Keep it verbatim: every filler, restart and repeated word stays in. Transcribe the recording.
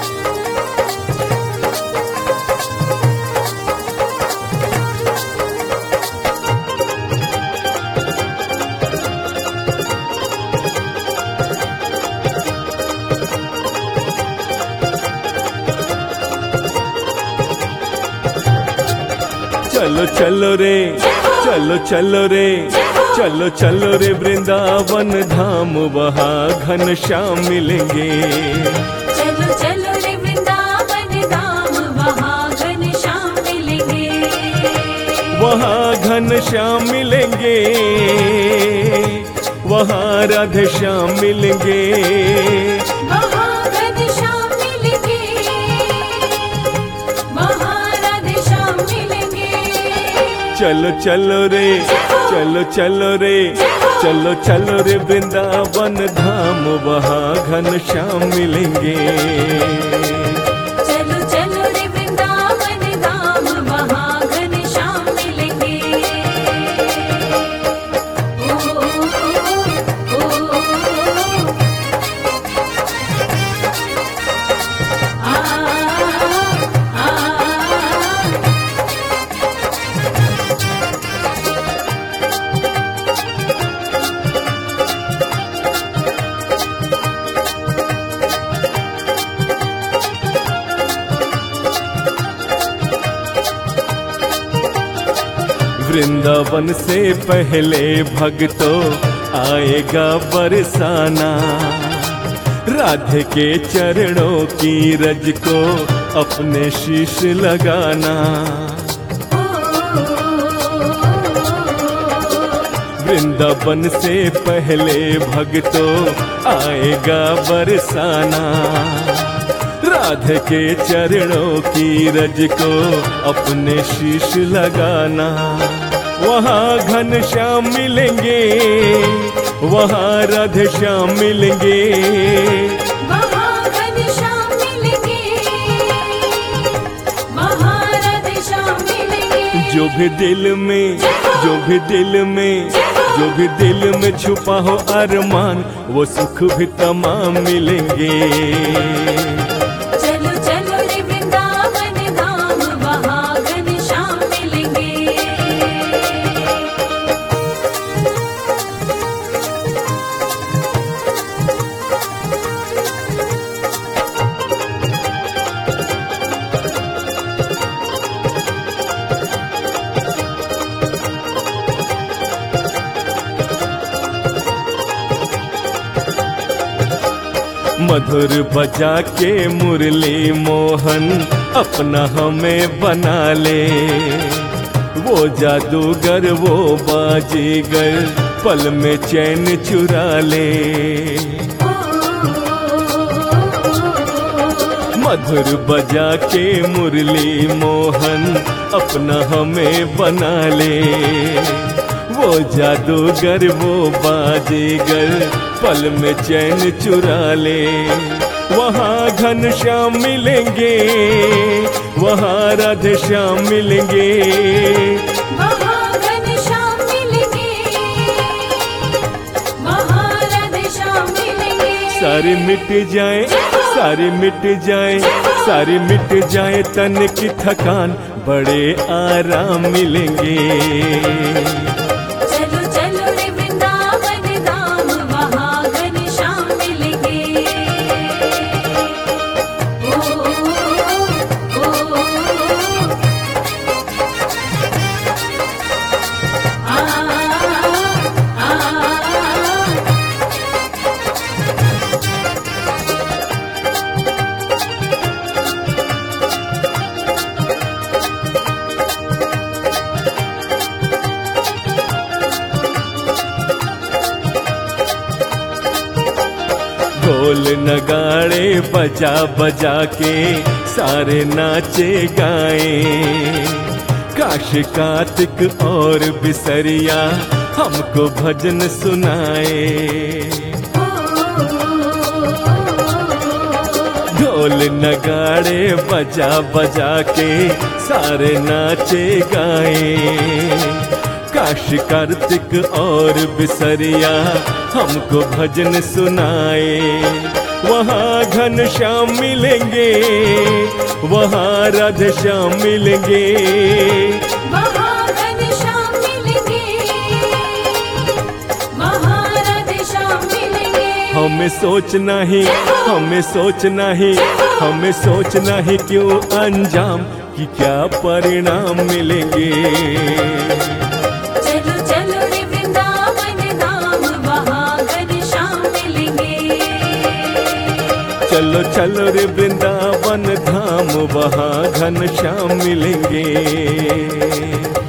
चलो चलो रे चलो चलो रे चलो चलो रे वृंदावन धाम वहाँ घनश्याम मिलेंगे। चलो चलो रे वृंदावन धाम वहाँ घनश्याम मिलेंगे। वहाँ घनश्याम मिलेंगे, वहाँ राधे श्याम मिलेंगे। वहाँ घनश्याम मिलेंगे, वहाँ राधे श्याम मिलेंगे। चलो चलो रे चलो चलो रे चलो चलो रे वृंदावन धाम वहाँ घनश्याम मिलेंगे। चलो चलो रे वृंदावन धाम वहाँ घनश्याम मिलेंगे। ओ, ओ, ओ, आ, आ, वृंदावन से पहले भक्तों आएगा बरसाना, राधे के चरणों की रज को अपने शीश लगाना। वृंदावन से पहले भक्तों आएगा बरसाना, राधे के चरणों की रज को अपने शीश लगाना। वहाँ घनश्याम मिलेंगे, वहाँ राधे श्याम मिलेंगे। वहाँ घनश्याम मिलेंगे, वहाँ राधे श्याम मिलेंगे। जो भी दिल में जो भी दिल में जो भी दिल में छुपा हो अरमान, वो सुख भी तमाम मिलेंगे। चलो चलो रे वृंदावन धाम वहाँ घनश्याम मिलेंगे। मधुर बजा के मुरली मोहन अपना हमें बना ले, वो जादूगर वो बाजीगर पल में चैन चुरा ले। मधुर बजा के मुरली मोहन अपना हमें बना ले, वो जादूगर वो बाजीगर पल में चैन चुरा ले। वहाँ घनश्याम मिलेंगे, वहाँ राधे श्याम मिलेंगे। वहाँ घनश्याम मिलेंगे, वहाँ राधे श्याम मिलेंगे। सारी मिट जाए सारी मिट जाए सारी मिट जाए तन की थकान, बड़े आराम मिलेंगे। चलो चलो रे वृंदावन धाम वहाँ घनश्याम मिलेंगे। ओ, ओ, आ, आ, ढोल नगाड़े बजा बजा के सारे नाचे गाए, काश कार्तिक और बिसरिया हमको भजन सुनाए। ढोल नगाड़े बजा बजा के सारे नाचे गाए, काश कार्तिक और बिसरिया हमको भजन सुनाए। वहाँ घन श्याम मिलेंगे, वहाँ राधे श्याम मिलेंगे। वहाँ घनश्याम मिलेंगे, वहाँ राधे श्याम मिलेंगे। हमें सोचना ही, हमें सोचना ही, हमें सोचना ही क्यों अंजाम कि क्या परिणाम मिलेंगे। चलो चलो रे वृंदावन धाम, वहाँ घनश्याम मिलेंगे। चलो चलो रे वृंदावन धाम, वहाँ घन श्याम मिलेंगे।